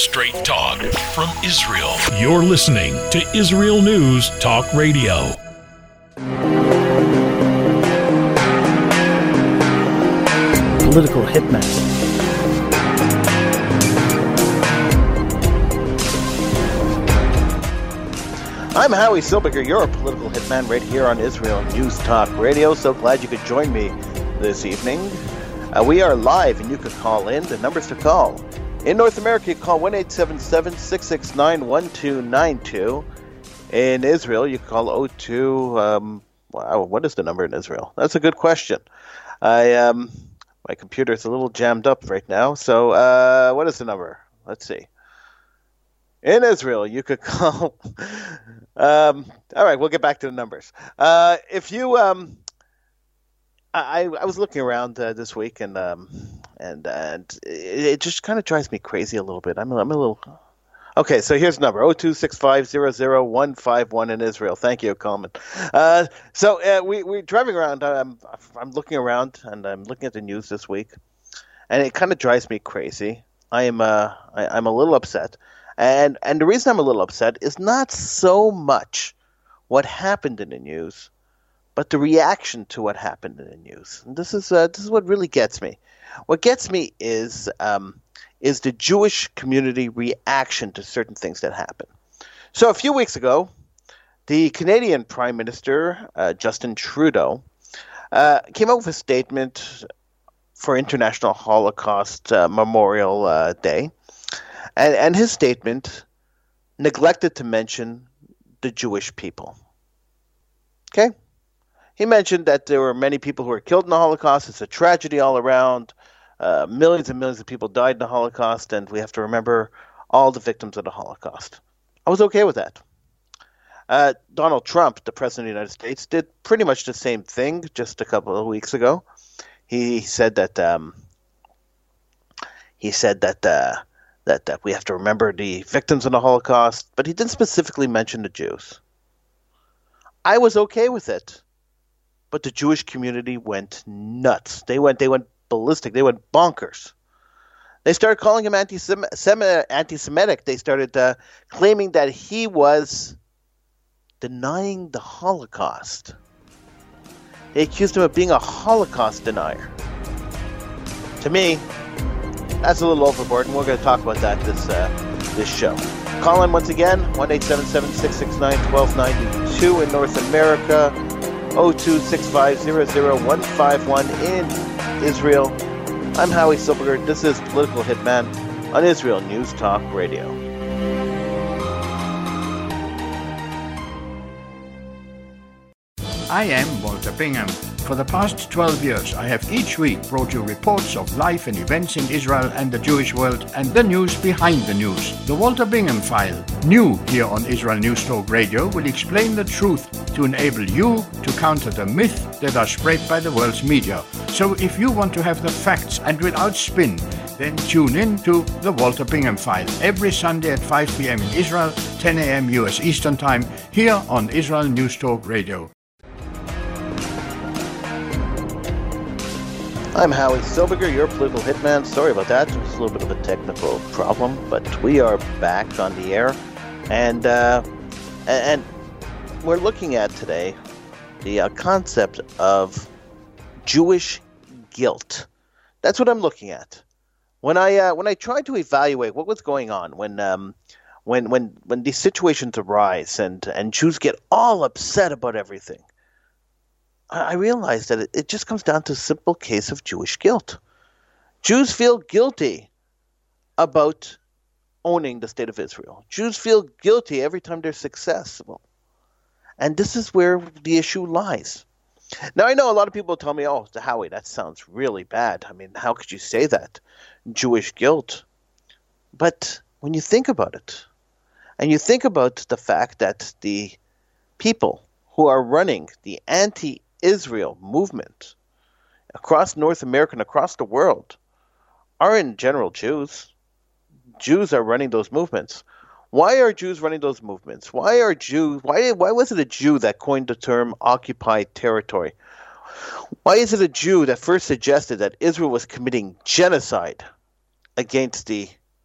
Straight talk from Israel. You're listening to Israel News Talk Radio. Political hitman. I'm Howie Silberger, your political hitman, right here on Israel News Talk Radio. So glad you could join me this evening. We are live, and you could call in. The numbers to call. In North America, you call 1-877-669-1292. In Israel, you call 02. Wow, what is the number in Israel? That's a good question. My computer's a little jammed up right now. So what is the number? Let's see. In Israel, you could call. All right, we'll get back to the numbers. If you, I was looking around this week, and it just kind of drives me crazy a little bit. I'm a little. Okay, so here's the number: 0265000151 in Israel. Thank you, Coleman. So we're driving around. I'm looking around, and I'm looking at the news this week, and it kind of drives me crazy. I'm a little upset. And the reason I'm a little upset is not so much what happened in the news, but the reaction to what happened in the news. And this is what really gets me. What gets me is the Jewish community reaction to certain things that happen. So a few weeks ago, the Canadian Prime Minister Justin Trudeau came out with a statement for International Holocaust Memorial Day. And his statement neglected to mention the Jewish people. Okay? He mentioned that there were many people who were killed in the Holocaust. It's a tragedy all around. Millions and millions of people died in the Holocaust, and we have to remember all the victims of the Holocaust. I was okay with that. Donald Trump, the President of the United States, did pretty much the same thing just a couple of weeks ago. He said that we have to remember the victims of the Holocaust, but he didn't specifically mention the Jews. I was okay with it, but the Jewish community went nuts. They went ballistic. They went bonkers. They started calling him anti-Semitic. They started claiming that he was denying the Holocaust. They accused him of being a Holocaust denier. To me, that's a little overboard, and we're going to talk about that this show. Call in once again, 1-877-669-1292 in North America, 0265000151 in Israel. I'm Howie Silberger. This is Political Hitman on Israel News Talk Radio. I am Walter Bingham. For the past 12 years, I have each week brought you reports of life and events in Israel and the Jewish world and the news behind the news. The Walter Bingham File, new here on Israel News Talk Radio, will explain the truth to enable you to counter the myth that are spread by the world's media. So if you want to have the facts and without spin, then tune in to the Walter Bingham File every Sunday at 5 p.m. in Israel, 10 a.m. U.S. Eastern Time, here on Israel News Talk Radio. I'm Howie Silberger, your political hitman. Sorry about that. It was a little bit of a technical problem, but we are back on the air. And we're looking at today the concept of Jewish guilt. That's what I'm looking at. When I tried to evaluate what was going on when these situations arise and Jews get all upset about everything, I realized that it just comes down to a simple case of Jewish guilt. Jews feel guilty about owning the state of Israel. Jews feel guilty every time they're successful. And this is where the issue lies. Now, I know a lot of people tell me, oh, Howie, that sounds really bad. I mean, how could you say that? Jewish guilt. But when you think about it, and you think about the fact that the people who are running the anti-Israel movement across North America and across the world are in general Jews. Jews are running those movements. Why are Jews running those movements? Why was it a Jew that coined the term occupied territory? Why is it a Jew that first suggested that Israel was committing genocide against the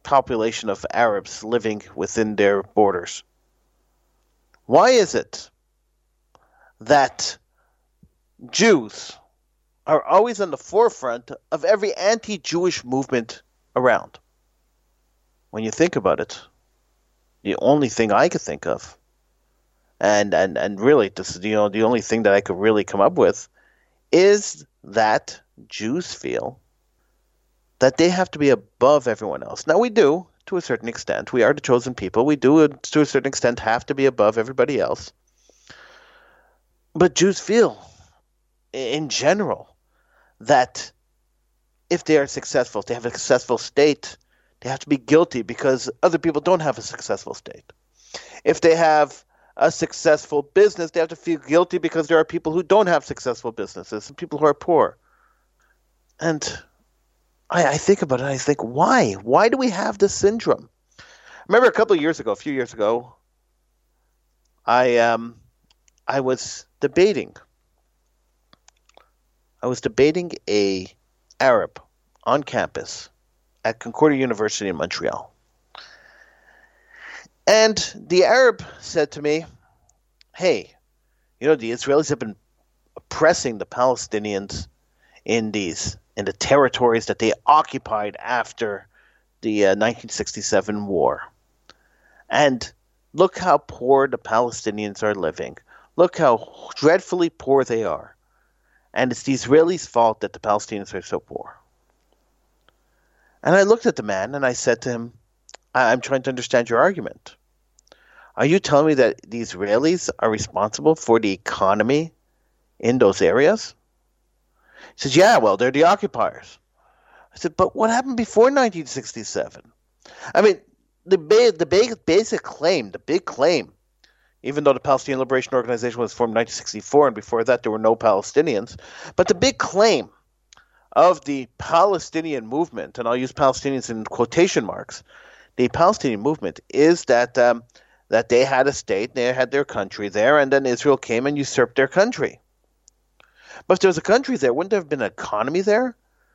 population of Arabs living within their borders. Why is it that Jews are always on the forefront of every anti-Jewish movement around? When you think about it, the only thing I could think of, and really this is the only thing that I could really come up with, is that Jews feel that they have to be above everyone else. Now we do, to a certain extent. We are the chosen people. We do, to a certain extent, have to be above everybody else. But Jews feel, in general, that if they are successful, if they have a successful state, they have to be guilty because other people don't have a successful state. If they have a successful business, they have to feel guilty because there are people who don't have successful businesses and people who are poor. And I think about it, and I think, why? Why do we have this syndrome? I remember a few years ago, I was debating. I was debating a Arab on campus at Concordia University in Montreal. And the Arab said to me, hey, the Israelis have been oppressing the Palestinians in the territories that they occupied after the 1967 war. And look how poor the Palestinians are living. Look how dreadfully poor they are. And it's the Israelis' fault that the Palestinians are so poor. And I looked at the man and I said to him, I'm trying to understand your argument. Are you telling me that the Israelis are responsible for the economy in those areas? He says, yeah, well, they're the occupiers. I said, but what happened before 1967? I mean, the big claim, even though the Palestinian Liberation Organization was formed in 1964, and before that there were no Palestinians, but the big claim of the Palestinian movement, and I'll use Palestinians in quotation marks, the Palestinian movement is that that they had a state, they had their country there, and then Israel came and usurped their country. But if there was a country there, wouldn't there have been an economy there?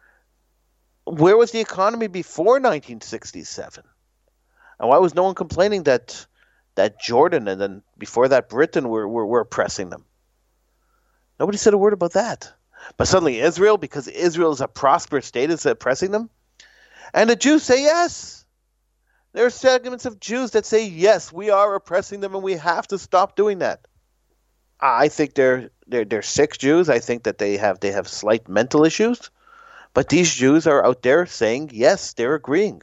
Where was the economy before 1967? And why was no one complaining that Jordan and then before that Britain were oppressing them? Nobody said a word about that. But suddenly Israel, because Israel is a prosperous state, is oppressing them? And the Jews say yes. There are segments of Jews that say yes, we are oppressing them and we have to stop doing that. I think they're sick Jews. I think that they have slight mental issues. But these Jews are out there saying yes, they're agreeing.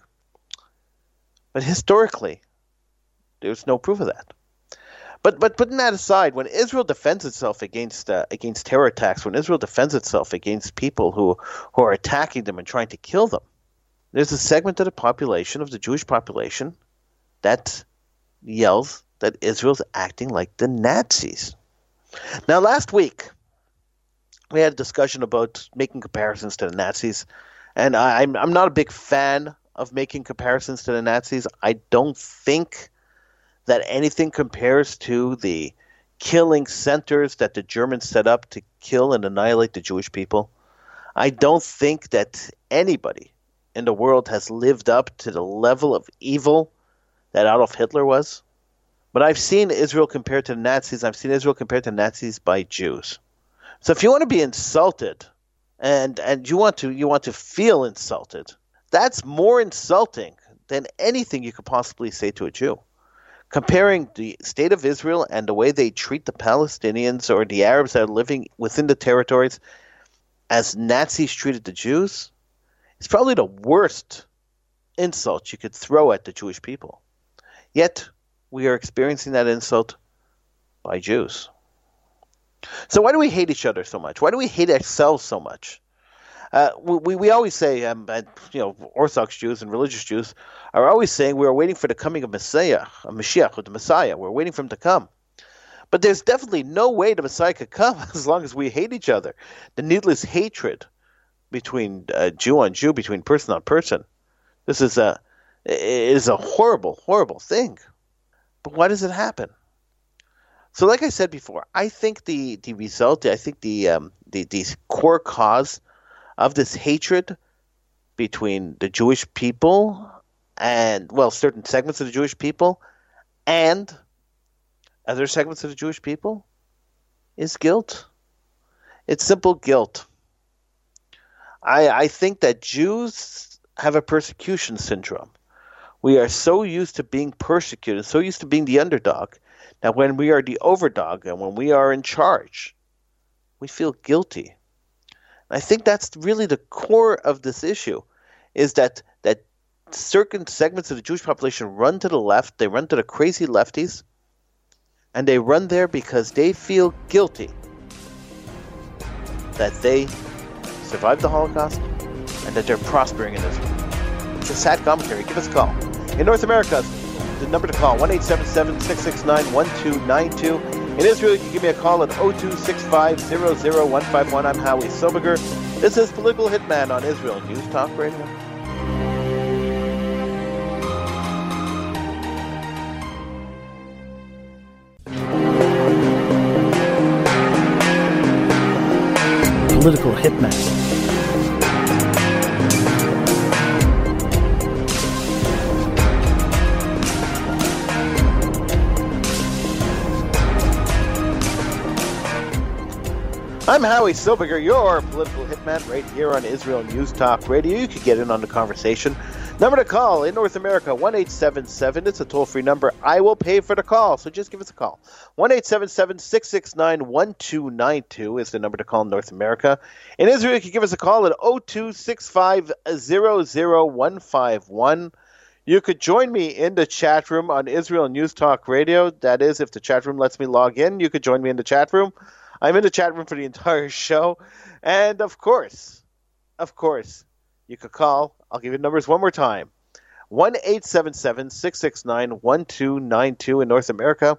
But historically, there's no proof of that. But putting that aside, when Israel defends itself against terror attacks, when Israel defends itself against people who are attacking them and trying to kill them, there's a segment of the population, of the Jewish population, that yells that Israel's acting like the Nazis. Now, last week, we had a discussion about making comparisons to the Nazis, and I'm not a big fan of making comparisons to the Nazis. I don't think that anything compares to the killing centers that the Germans set up to kill and annihilate the Jewish people. I don't think that anybody in the world has lived up to the level of evil that Adolf Hitler was. But I've seen Israel compared to the Nazis. I've seen Israel compared to Nazis by Jews. So if you want to be insulted and you want to feel insulted, that's more insulting than anything you could possibly say to a Jew. Comparing the state of Israel and the way they treat the Palestinians or the Arabs that are living within the territories as Nazis treated the Jews, it's probably the worst insult you could throw at the Jewish people. Yet, we are experiencing that insult by Jews. So why do we hate each other so much? Why do we hate ourselves so much? We always say, Orthodox Jews and religious Jews are always saying we are waiting for the coming of Messiah, a Mashiach, or the Messiah. We're waiting for him to come. But there's definitely no way the Messiah could come as long as we hate each other. The needless hatred between Jew on Jew, between person on person, this is a horrible, horrible thing. But why does it happen? So, like I said before, I think the core cause of this hatred between the Jewish people and, well, certain segments of the Jewish people and other segments of the Jewish people is guilt. It's simple guilt. I think that Jews have a persecution syndrome. We are so used to being persecuted, so used to being the underdog, that when we are the overdog and when we are in charge, we feel guilty. And I think that's really the core of this issue, is that certain segments of the Jewish population run to the left, they run to the crazy lefties, and they run there because they feel guilty that they survived the Holocaust and that they're prospering in Israel. It's a sad commentary. Give us a call. In North America, the number to call, 1-877-669-1292. In Israel, you can give me a call at 0265-00151. I'm Howie Silberger. This is Political Hitman on Israel News Talk Radio. Political Hitman. I'm Howie Silberger, your political hitman, right here on Israel News Talk Radio. You could get in on the conversation. Number to call in North America, 1-877. It's a toll-free number. I will pay for the call, so just give us a call. 1-877-669-1292 is the number to call in North America. In Israel, you can give us a call at 0265-00151. You could join me in the chat room on Israel News Talk Radio. That is, if the chat room lets me log in, you could join me in the chat room. I'm in the chat room for the entire show. And of course, you could call. I'll give you the numbers one more time. 1-877-669-1292 in North America.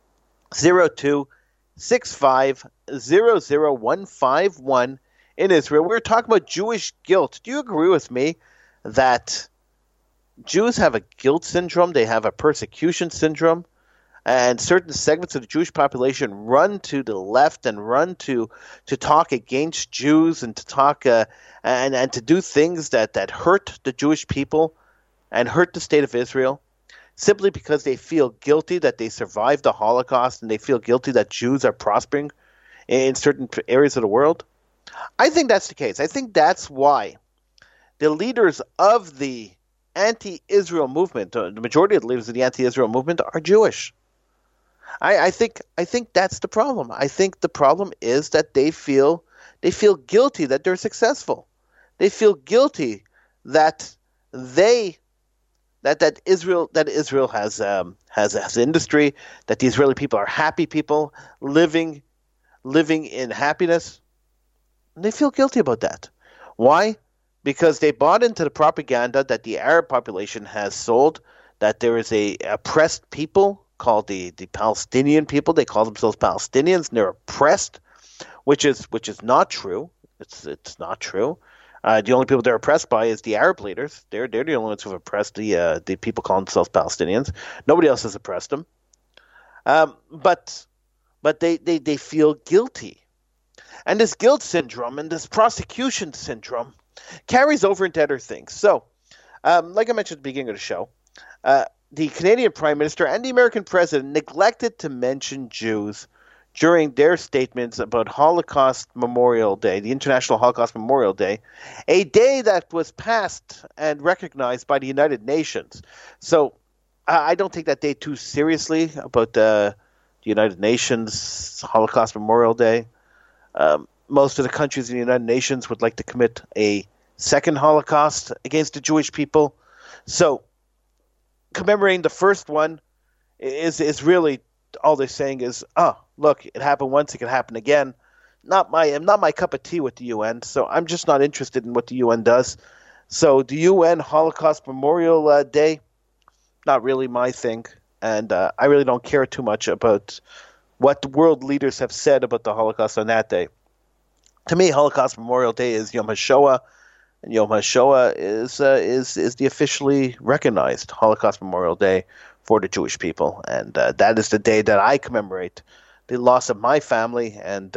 0265-00151 in Israel. We're talking about Jewish guilt. Do you agree with me that Jews have a guilt syndrome? They have a persecution syndrome? And certain segments of the Jewish population run to the left and run to talk against Jews and to talk and to do things that hurt the Jewish people and hurt the state of Israel, simply because they feel guilty that they survived the Holocaust and they feel guilty that Jews are prospering in certain areas of the world. I think that's the case. I think that's why the leaders of the anti-Israel movement, the majority of the leaders of the anti-Israel movement, are Jewish. I think that's the problem. I think the problem is that they feel guilty that they're successful. They feel guilty that Israel has industry, that the Israeli people are happy people living in happiness. And they feel guilty about that. Why? Because they bought into the propaganda that the Arab population has sold, that there is a oppressed people called the Palestinian people. They call themselves Palestinians, and they're oppressed, which is not true. It's not true. The only people they're oppressed by is the Arab leaders. They're the only ones who've oppressed the people calling themselves Palestinians. Nobody else has oppressed them. But they feel guilty, and this guilt syndrome and this prosecution syndrome carries over into other things. So, like I mentioned at the beginning of the show, the Canadian Prime Minister and the American President neglected to mention Jews during their statements about Holocaust Memorial Day, the International Holocaust Memorial Day, a day that was passed and recognized by the United Nations. So I don't take that day too seriously about the United Nations Holocaust Memorial Day. Most of the countries in the United Nations would like to commit a second Holocaust against the Jewish people. So commemorating the first one is really all they're saying is, oh, look, it happened once, it can happen again. Not my cup of tea with the UN, so I'm just not interested in what the UN does. So the UN Holocaust Memorial Day, not really my thing, and I really don't care too much about what the world leaders have said about the Holocaust on that day. To me, Holocaust Memorial Day is Yom HaShoah, and Yom HaShoah is the officially recognized Holocaust Memorial Day for the Jewish people, and that is the day that I commemorate the loss of my family and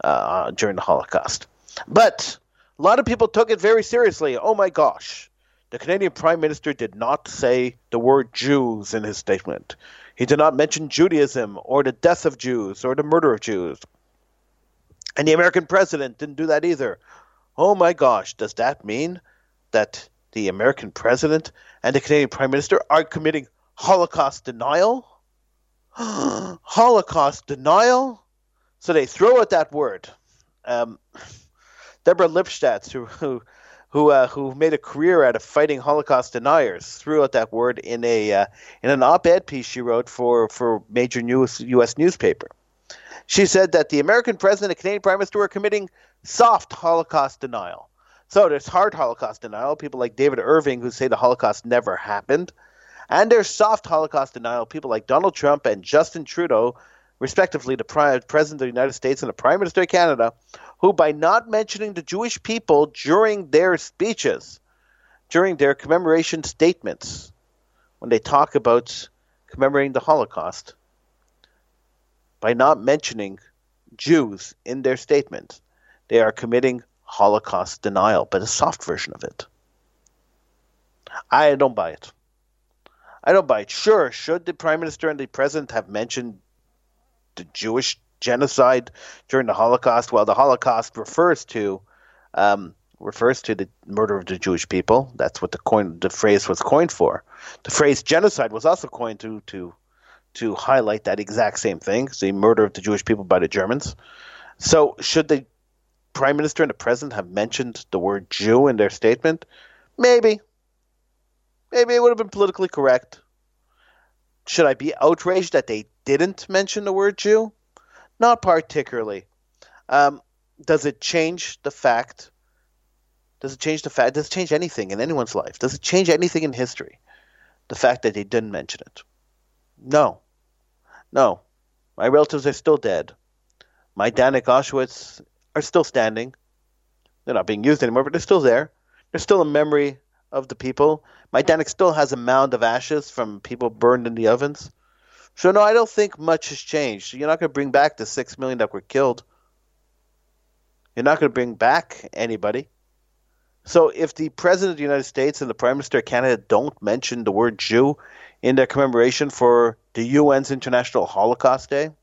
during the Holocaust. But a lot of people took it very seriously. Oh my gosh, The Canadian Prime Minister did not say the word Jews in his statement. He did not mention Judaism or the death of Jews or the murder of Jews. And the American president didn't do that either. Oh my gosh, does that mean that the American president and the Canadian Prime Minister are committing Holocaust denial? Holocaust denial? So they throw out that word. Deborah Lipstadt, who made a career out of fighting Holocaust deniers, threw out that word in an op-ed piece she wrote for major U.S. newspaper. She said that the American president and Canadian Prime Minister were committing soft Holocaust denial. So there's hard Holocaust denial, people like David Irving who say the Holocaust never happened. And there's soft Holocaust denial, people like Donald Trump and Justin Trudeau, respectively the President of the United States and the Prime Minister of Canada, who by not mentioning the Jewish people during their speeches, during their commemoration statements, when they talk about commemorating the Holocaust, by not mentioning Jews in their statements, they are committing Holocaust denial, but a soft version of it. I don't buy it. I don't buy it. Sure, should the Prime Minister and the President have mentioned the Jewish genocide during the Holocaust? Well, the Holocaust refers to the murder of the Jewish people. That's what the phrase was coined for. The phrase genocide was also coined to highlight that exact same thing, the murder of the Jewish people by the Germans. So should the Prime Minister and the President have mentioned the word Jew in their statement? Maybe. Maybe it would have been politically correct. Should I be outraged that they didn't mention the word Jew? Not particularly. Does it change the fact? Does it change anything in anyone's life? Does it change anything in history? The fact that they didn't mention it? No. My relatives are still dead. My Danik Auschwitz are still standing. They're not being used anymore, but they're still there. There's still a memory of the people. My Danik still has a mound of ashes from people burned in the ovens. So no, I don't think much has changed. You're not going to bring back the 6 million that were killed. You're not going to bring back anybody. So if the President of the United States and the Prime Minister of Canada don't mention the word Jew in their commemoration for the UN's International Holocaust Day,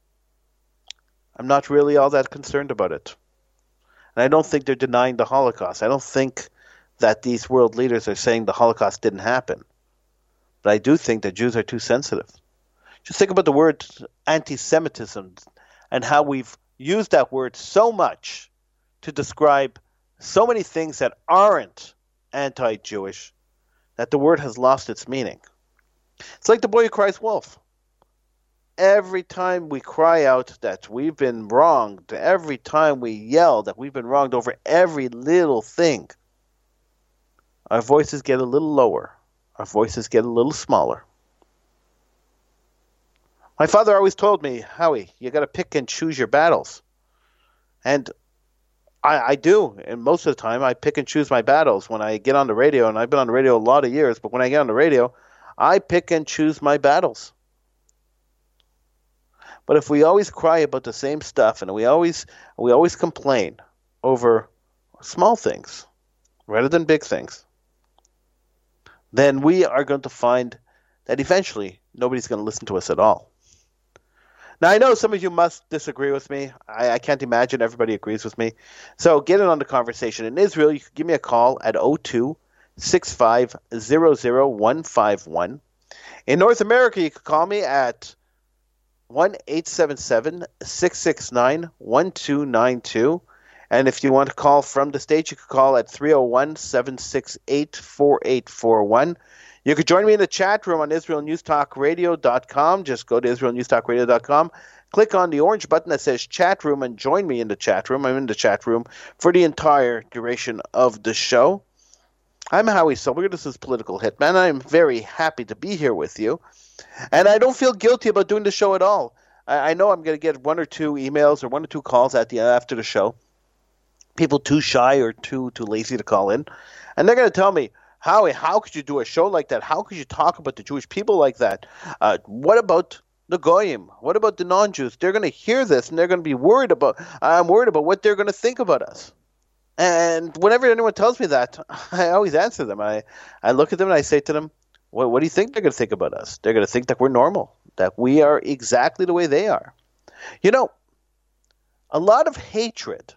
I'm not really all that concerned about it. And I don't think they're denying the Holocaust. I don't think that these world leaders are saying the Holocaust didn't happen. But I do think that Jews are too sensitive. Just think about the word anti-Semitism and how we've used that word so much to describe so many things that aren't anti-Jewish that the word has lost its meaning. It's like the boy who cries wolf. Every time we cry out that we've been wronged, every time we yell that we've been wronged over every little thing, our voices get a little lower. Our voices get a little smaller. My father always told me, Howie, you got to pick and choose your battles. And I do. And most of the time, I pick and choose my battles when I get on the radio. And I've been on the radio a lot of years. But when I get on the radio, I pick and choose my battles. But if we always cry about the same stuff and we always complain over small things rather than big things, then we are going to find that eventually nobody's going to listen to us at all. Now, I know some of you must disagree with me. I can't imagine everybody agrees with me. So get in on the conversation. In Israel, you can give me a call at 02-6500151. In North America, you can call me at 1-877-669-1292. And if you want to call from the States, you can call at 301-768-4841. You could join me in the chat room on IsraelNewsTalkRadio.com. Just go to IsraelNewsTalkRadio.com, click on the orange button that says chat room, and join me in the chat room. I'm in the chat room for the entire duration of the show. I'm Howie Silberger. This is Political Hitman. I'm very happy to be here with you. And I don't feel guilty about doing the show at all. I know I'm going to get one or two emails or one or two calls after the show. People too shy or too lazy to call in. And they're going to tell me, Howie, how could you do a show like that? How could you talk about the Jewish people like that? What about the Goyim? What about the non-Jews? They're going to hear this and they're going to be worried about. I'm worried about what they're going to think about us. And whenever anyone tells me that, I always answer them. I look at them and I say to them, what do you think they're going to think about us? They're going to think that we're normal, that we are exactly the way they are. You know, a lot of hatred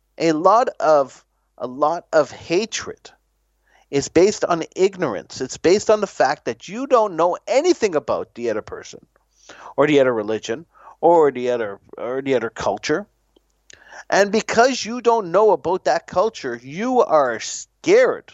is based on ignorance. It's based on the fact that you don't know anything about the other person or the other religion or the other culture. And because you don't know about that culture, you are scared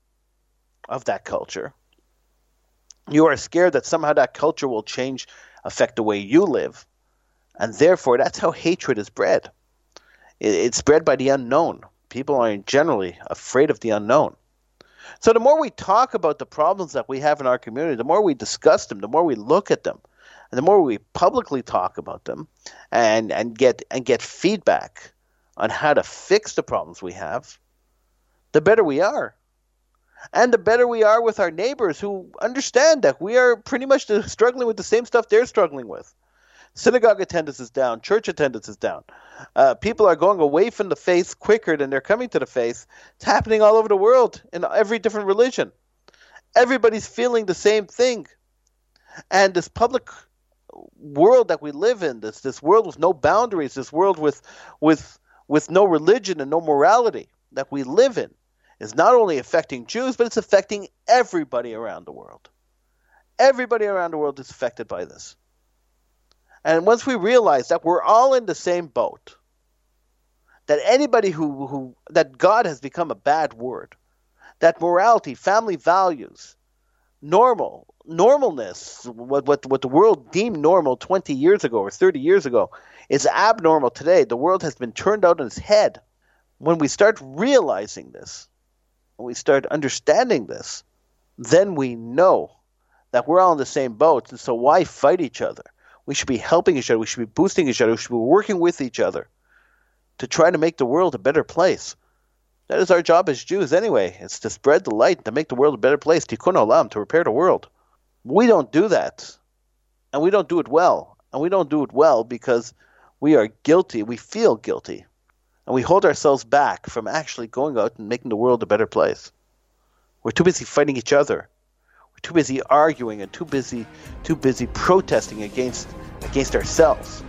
of that culture. You are scared that somehow that culture will affect the way you live. And therefore, that's how hatred is bred. It's bred by the unknown. People are generally afraid of the unknown. So the more we talk about the problems that we have in our community, the more we discuss them, the more we look at them, and the more we publicly talk about them and get feedback on how to fix the problems we have, the better we are. And the better we are with our neighbors who understand that we are pretty much struggling with the same stuff they're struggling with. Synagogue attendance is down. Church attendance is down. People are going away from the faith quicker than they're coming to the faith. It's happening all over the world in every different religion. Everybody's feeling the same thing. And this public world that we live in, this world with no boundaries, this world with no religion and no morality that we live in, is not only affecting Jews, but it's affecting everybody around the world. Everybody around the world is affected by this. And once we realize that we're all in the same boat, that anybody that God has become a bad word, that morality, family values, normalness, what the world deemed normal 20 years ago or 30 years ago, is abnormal today. The world has been turned out on its head. When we start realizing this, when we start understanding this, then we know that we're all in the same boat. And so why fight each other? We should be helping each other. We should be boosting each other. We should be working with each other to try to make the world a better place. That is our job as Jews anyway. It's to spread the light, to make the world a better place, tikkun olam, to repair the world. We don't do that. And we don't do it well. And we don't do it well because we are guilty. We feel guilty. And we hold ourselves back from actually going out and making the world a better place. We're too busy fighting each other. We're too busy arguing and too busy protesting against ourselves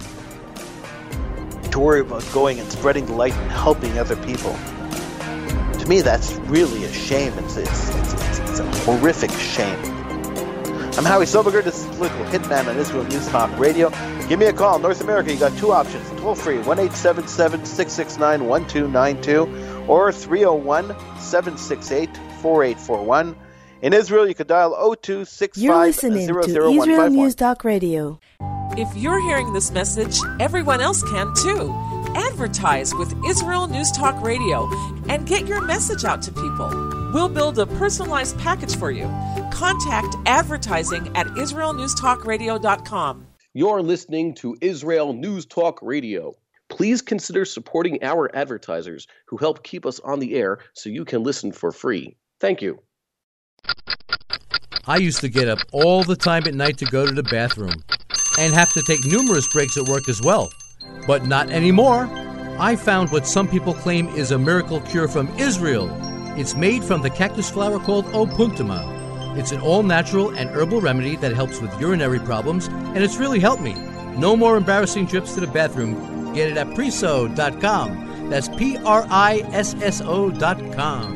to worry about going and spreading the light and helping other people. To me, that's really a shame. It's a horrific shame. I'm Howie Silberger. This is Political Hitman on Israel News Talk Radio. Give me a call. North America, you got two options. Toll free, 1-877-669-1292 or 301-768-4841. In Israel, you could dial 0265 You're listening to Israel News Talk Radio. If you're hearing this message, everyone else can too. Advertise with Israel News Talk Radio and get your message out to people. We'll build a personalized package for you. Contact advertising at israelnewstalkradio.com. You're listening to Israel News Talk Radio. Please consider supporting our advertisers who help keep us on the air so you can listen for free. Thank you. I used to get up all the time at night to go to the bathroom and have to take numerous breaks at work as well. But not anymore. I found what some people claim is a miracle cure from Israel. It's made from the cactus flower called Opuntuma. It's an all-natural and herbal remedy that helps with urinary problems, and it's really helped me. No more embarrassing trips to the bathroom. Get it at Priso.com. That's Prisso.com.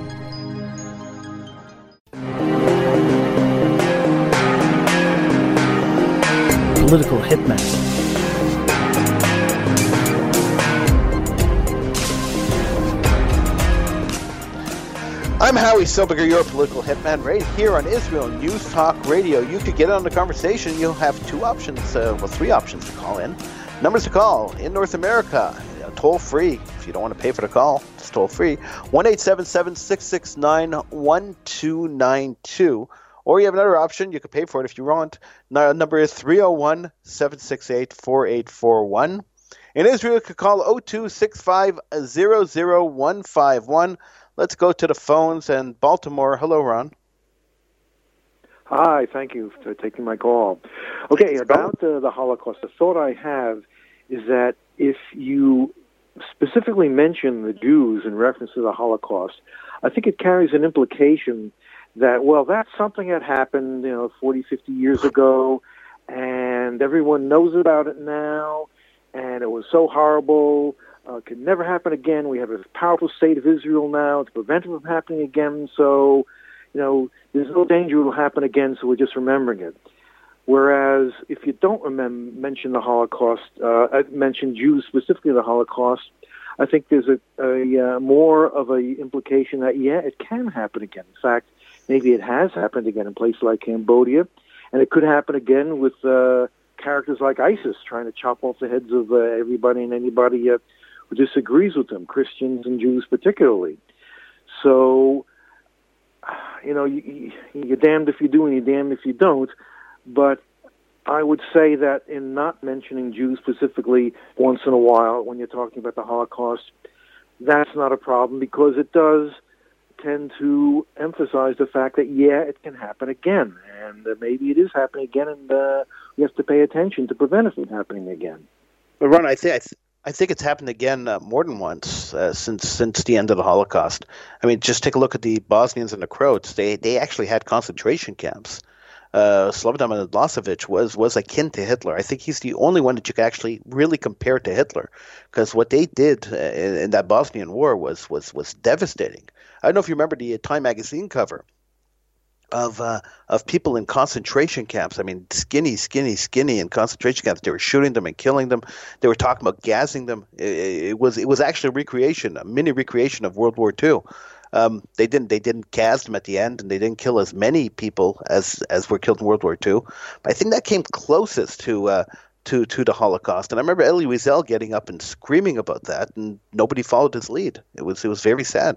Political hitman. I'm Howie Silberger, your political hitman, right here on Israel News Talk Radio. You could get on the conversation. You'll have two options, three options to call in. Numbers to call in North America, toll free. If you don't want to pay for the call, it's toll free. 1-877-669-1292. Or you have another option. You can pay for it if you want. Number is 301-768-4841. In Israel, you could call 0265-00151. Let's go to the phones and Baltimore. Hello, Ron. Hi, thank you for taking my call. Okay, about the Holocaust, the thought I have is that if you specifically mention the Jews in reference to the Holocaust, I think it carries an implication that, well, that's something that happened, 40, 50 years ago, and everyone knows about it now, and it was so horrible, it could never happen again. We have a powerful state of Israel now to prevent it from happening again, so, there's no danger it will happen again, so we're just remembering it. Whereas if you don't mention the Holocaust, mention Jews specifically the Holocaust, I think there's a more of a implication that, it can happen again. In fact, maybe it has happened again in places like Cambodia, and it could happen again with characters like ISIS trying to chop off the heads of everybody and anybody who disagrees with them, Christians and Jews particularly. So, you're damned if you do and you're damned if you don't. But I would say that in not mentioning Jews specifically once in a while when you're talking about the Holocaust, that's not a problem because it does tend to emphasize the fact that, it can happen again. And maybe it is happening again, and we have to pay attention to prevent it from happening again. But Ron, I think it's happened again more than once since the end of the Holocaust. I mean, just take a look at the Bosnians and the Croats. They actually had concentration camps. Slobodan Milosevic was akin to Hitler. I think he's the only one that you can actually really compare to Hitler, because what they did in that Bosnian war was devastating. I don't know if you remember the Time magazine cover of people in concentration camps. I mean, skinny in concentration camps. They were shooting them and killing them. They were talking about gassing them. It was actually a mini recreation of World War II. They didn't gas them at the end, and they didn't kill as many people as were killed in World War II. But I think that came closest to the Holocaust. And I remember Elie Wiesel getting up and screaming about that, and nobody followed his lead. It was very sad.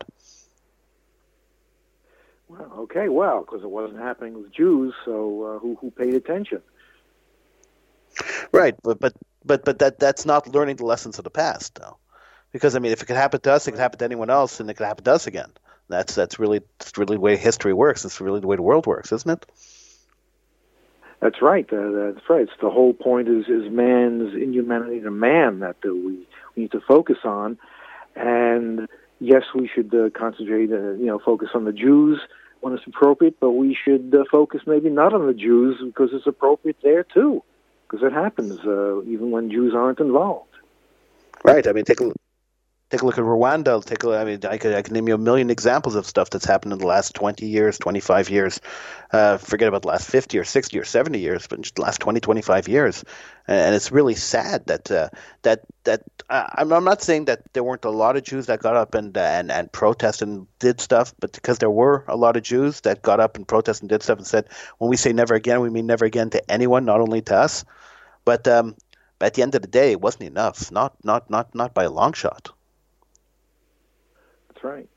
Well, okay, because it wasn't happening with Jews, so who paid attention? Right, but that's not learning the lessons of the past, though. Because, I mean, if it could happen to us, it could happen to anyone else, and it could happen to us again. That's really the way history works. It's really the way the world works, isn't it? That's right. That's right. It's the whole point is man's inhumanity to man that we need to focus on. And yes, we should concentrate, focus on the Jews when it's appropriate, but we should focus maybe not on the Jews because it's appropriate there too, because it happens even when Jews aren't involved. Right. I mean, take a look at Rwanda. I could name you a million examples of stuff that's happened in the last 20 years, 25 years. Forget about the last 50 or 60 or 70 years, but just the last 20, 25 years. And it's really sad that I'm not saying that there weren't a lot of Jews that got up and protested and did stuff, but because there were a lot of Jews that got up and protested and did stuff and said, when we say never again, we mean never again to anyone, not only to us. But at the end of the day, it wasn't enough, not by a long shot. That's right.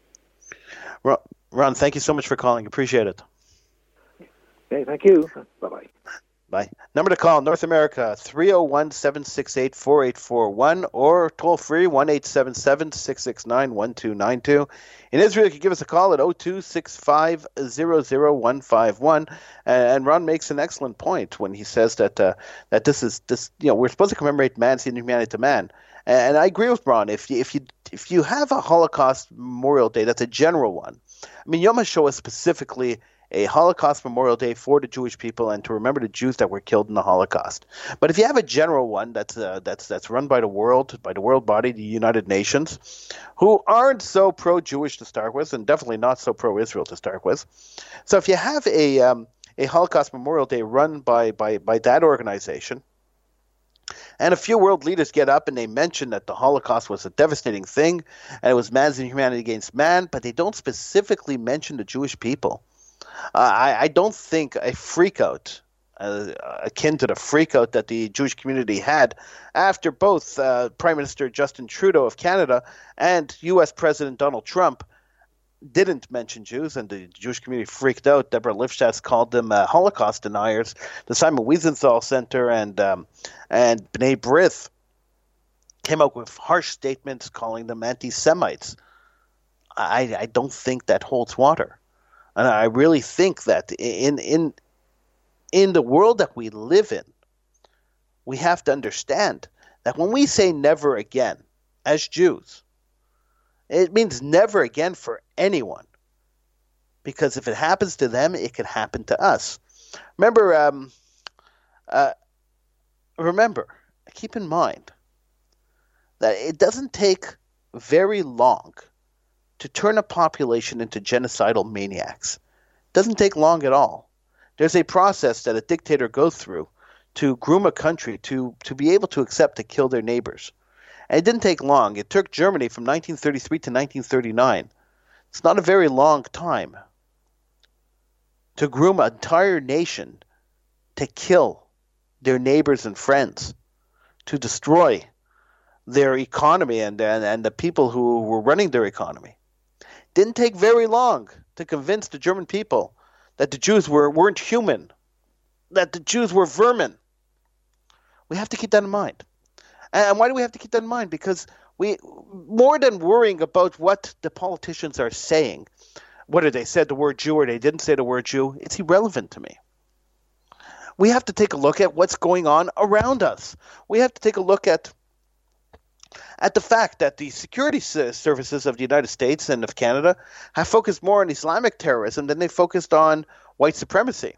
Ron, thank you so much for calling. Appreciate it. Okay, thank you. Bye-bye. Bye. Number to call, North America, 301-768-4841 or toll free, 1-877-669-1292. In Israel, you can give us a call at 02-650-0151. And Ron makes an excellent point when he says that this we're supposed to commemorate man's inhumanity to man. And I agree with Ron. If you have a Holocaust Memorial Day, that's a general one. I mean, Yom HaShoah is specifically a Holocaust Memorial Day for the Jewish people and to remember the Jews that were killed in the Holocaust. But if you have a general one that's run by the world body, the United Nations, who aren't so pro-Jewish to start with, and definitely not so pro-Israel to start with. So if you have a Holocaust Memorial Day run by that organization, and a few world leaders get up and they mention that the Holocaust was a devastating thing and it was man's inhumanity against man, but they don't specifically mention the Jewish people. I don't think a freakout akin to the freakout that the Jewish community had after both Prime Minister Justin Trudeau of Canada and U.S. President Donald Trump didn't mention Jews, and the Jewish community freaked out. Deborah Lifshitz called them Holocaust deniers. The Simon Wiesenthal Center and B'nai B'rith came out with harsh statements calling them anti-Semites. I don't think that holds water. And I really think that in the world that we live in, we have to understand that when we say never again, as Jews. It means never again for anyone. Because if it happens to them, it could happen to us. Remember, keep in mind that it doesn't take very long to turn a population into genocidal maniacs. It doesn't take long at all. There's a process that a dictator goes through to groom a country to be able to accept to kill their neighbors. And it didn't take long. It took Germany from 1933 to 1939. It's not a very long time to groom an entire nation to kill their neighbors and friends, to destroy their economy and the people who were running their economy. Didn't take very long to convince the German people that the Jews weren't human, that the Jews were vermin. We have to keep that in mind. And why do we have to keep that in mind? Because we, more than worrying about what the politicians are saying, whether they said the word Jew or they didn't say the word Jew, it's irrelevant to me. We have to take a look at what's going on around us. We have to take a look at the fact that the security services of the United States and of Canada have focused more on Islamic terrorism than they focused on white supremacy.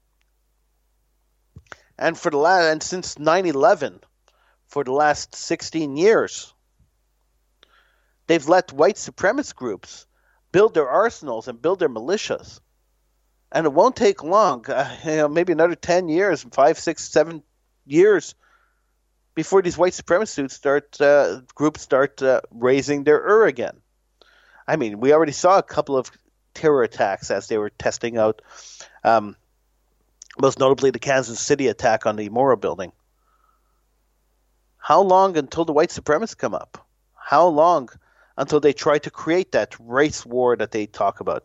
And since 9/11, for the last 16 years, they've let white supremacist groups build their arsenals and build their militias. And it won't take long, maybe another 10 years, 5, 6, 7 years, before these white supremacist groups start raising their again. I mean, we already saw a couple of terror attacks as they were testing out, most notably the Kansas City attack on the Mora building. How long until the white supremacists come up? How long until they try to create that race war that they talk about?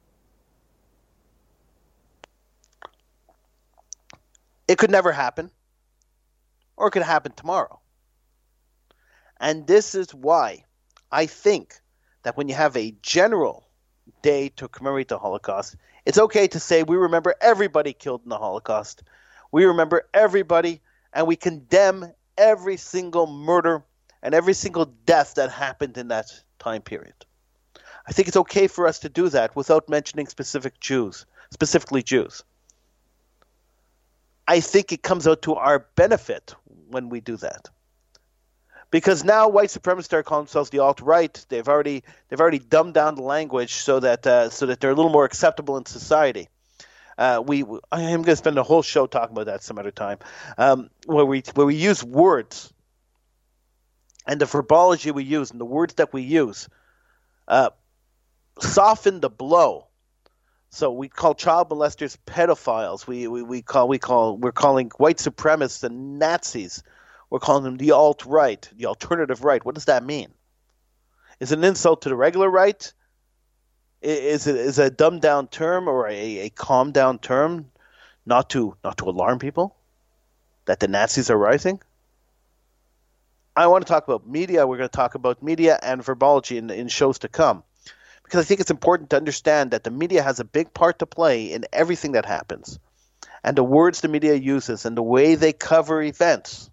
It could never happen, or it could happen tomorrow. And this is why I think that when you have a general day to commemorate the Holocaust, it's okay to say we remember everybody killed in the Holocaust. We remember everybody, and we condemn every single murder and every single death that happened in that time period. I think it's okay for us to do that without mentioning specifically Jews. I think it comes out to our benefit when we do that. Because now white supremacists are calling themselves the alt-right. They've already dumbed down the language so that they're a little more acceptable in society. I am going to spend a whole show talking about that some other time, where we use words and the verbology we use and the words that we use soften the blow. So we call child molesters pedophiles. We're calling white supremacists and Nazis. We're calling them the alt-right, the alternative right. What does that mean? Is it an insult to the regular right? Is it a dumbed down term or a calmed down term, not to alarm people that the Nazis are rising? I want to talk about media. We're going to talk about media and verbology in shows to come, because I think it's important to understand that the media has a big part to play in everything that happens, and the words the media uses and the way they cover events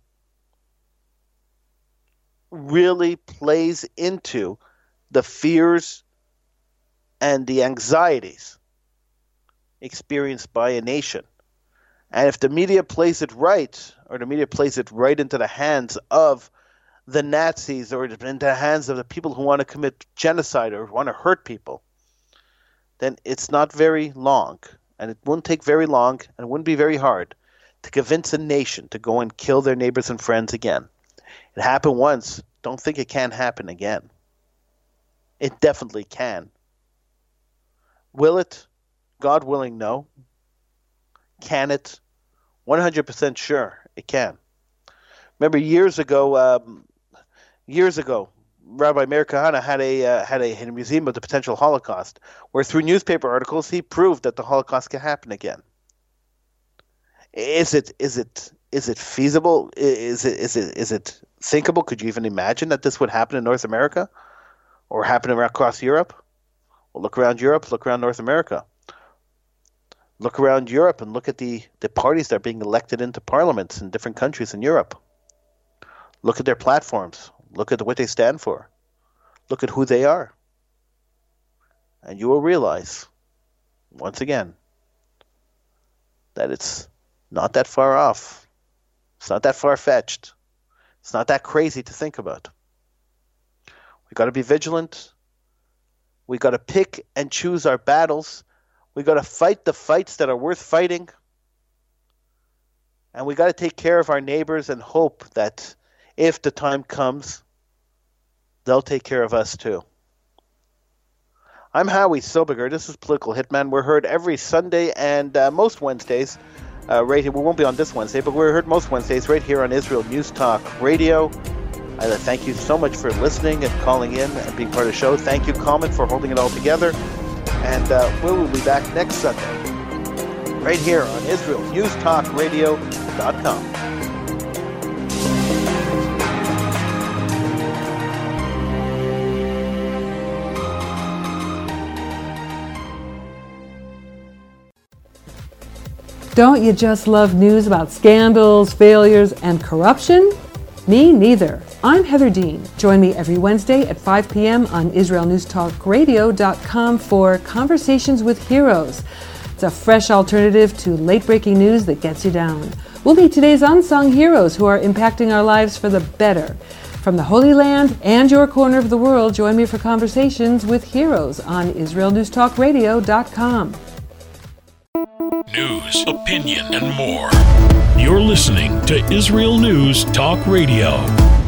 really plays into the fears and the anxieties experienced by a nation. And if the media plays it right, or the media plays it right into the hands of the Nazis or into the hands of the people who want to commit genocide or want to hurt people, then it's not very long, and it won't take very long, and it wouldn't be very hard to convince a nation to go and kill their neighbors and friends again. It happened once. Don't think it can't happen again. It definitely can. Will it? God willing, no. Can it? 100% sure it can. Remember years ago, Rabbi Meir Kahane had a museum of the potential Holocaust, where through newspaper articles he proved that the Holocaust can happen again. Is it feasible? Is it thinkable? Could you even imagine that this would happen in North America, or happen across Europe? Well, look around Europe. Look around North America. Look around Europe and look at the parties that are being elected into parliaments in different countries in Europe. Look at their platforms. Look at what they stand for. look at who they are. And you will realize, once again, that it's not that far off. It's not that far-fetched. It's not that crazy to think about. We've got to be vigilant. We've got to pick and choose our battles. We've got to fight the fights that are worth fighting. And we've got to take care of our neighbors and hope that if the time comes, they'll take care of us too. I'm Howie Silberger. This is Political Hitman. We're heard every Sunday and most Wednesdays. Right here. We won't be on this Wednesday, but we're heard most Wednesdays right here on Israel News Talk Radio. I thank you so much for listening and calling in and being part of the show. Thank you, Common, for holding it all together. And we will be back next Sunday right here on IsraelNewsTalkRadio.com. Don't you just love news about scandals, failures, and corruption? Me neither. I'm Heather Dean. Join me every Wednesday at 5 p.m. on IsraelNewsTalkRadio.com for Conversations with Heroes. It's a fresh alternative to late-breaking news that gets you down. We'll meet today's unsung heroes who are impacting our lives for the better. From the Holy Land and your corner of the world, join me for Conversations with Heroes on IsraelNewsTalkRadio.com. News, opinion, and more. You're listening to Israel News Talk Radio.